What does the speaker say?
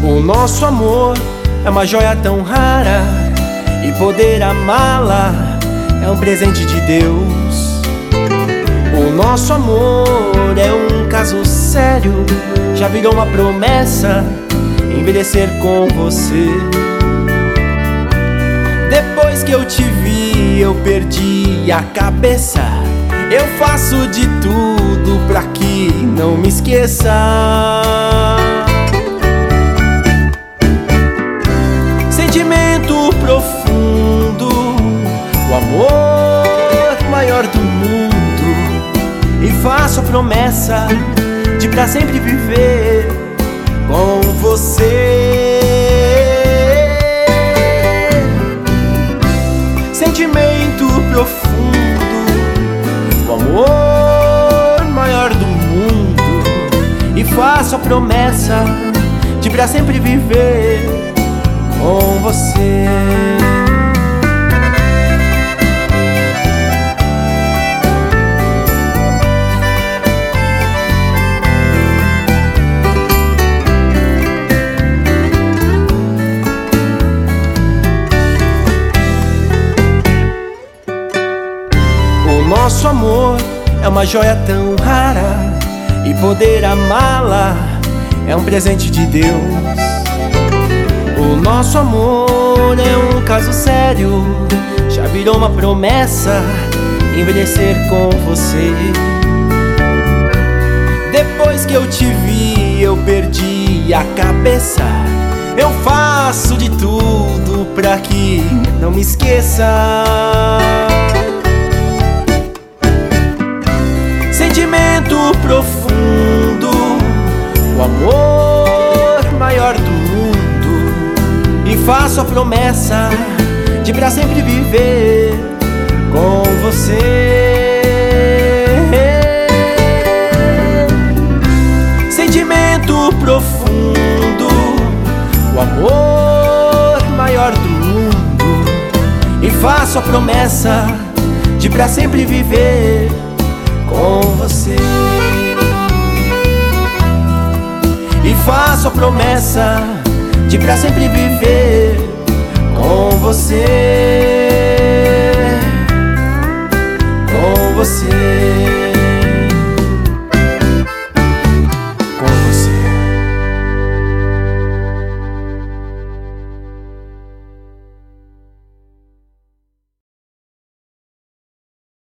O nosso amor é uma joia tão rara, e poder amá-la é um presente de Deus. O nosso amor é um caso sério, já virou uma promessa envelhecer com você. Depois que eu te vi, eu perdi a cabeça. Eu faço de tudo pra que não me esqueça. Sentimento profundo, o amor maior do mundo. E faço a promessa de pra sempre viver com você. Sentimento profundo, o amor maior do mundo. E faço a promessa de pra sempre viver com você. Nosso amor é uma joia tão rara, e poder amá-la é um presente de Deus. O nosso amor é um caso sério, já virou uma promessa envelhecer com você. Depois que eu te vi, eu perdi a cabeça. Eu faço de tudo pra que não me esqueça. Sentimento profundo, o amor maior do mundo. E faço a promessa de pra sempre viver com você. Sentimento profundo, o amor maior do mundo. E faço a promessa de pra sempre viver com você. E faço a promessa de pra sempre viver com você. Com você.